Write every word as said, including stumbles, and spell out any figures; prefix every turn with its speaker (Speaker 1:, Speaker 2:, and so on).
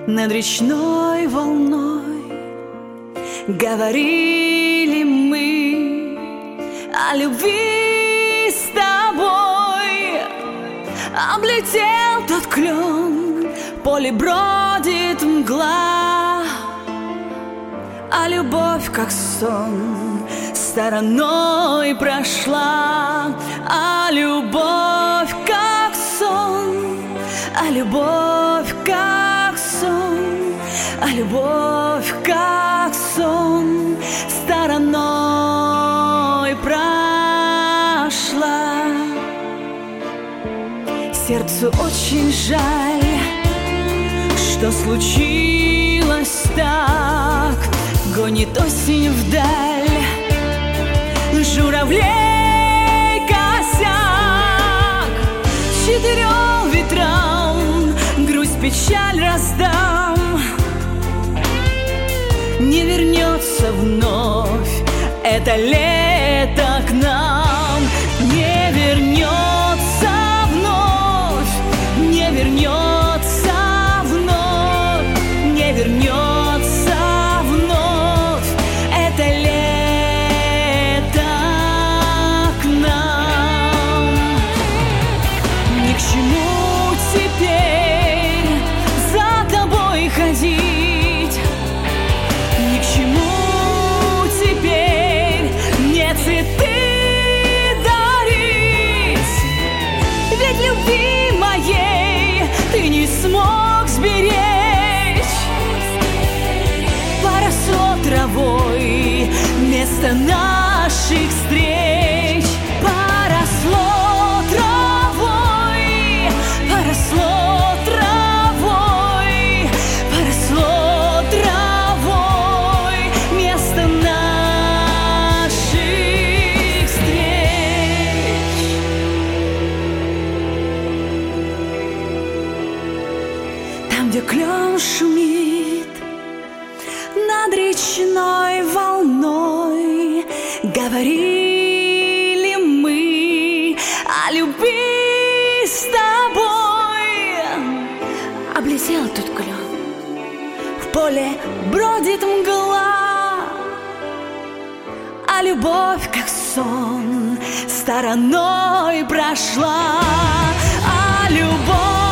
Speaker 1: над речной волной говорили мы о любви с тобой. Облетел тот клен, в поле бродит мгла, а любовь, как сон, стороной прошла. А любовь, как сон, а любовь, как сон, а любовь, как сон, стороной прошла. Сердцу очень жаль, что случилось так. Гонит осень вдаль журавлей косяк. Четырем ветрам грусть, печаль раздам. Не вернется вновь это лето к нам. Не вернется вновь, не вернется вновь, не вернется вновь это лето к нам. Ни к чему теперь за тобой ходить, ни к чему теперь мне цветы дарить. Ведь любви моей ты не смог сберечь. Поросло травой место наших встреч. Поросло травой, поросло травой, поросло травой место наших встреч. Там, где клен шумит над речной волной, говорили мы о любви с тобой. Облетел тут клен, в поле бродит мгла, а любовь, как сон, стороной прошла. А любовь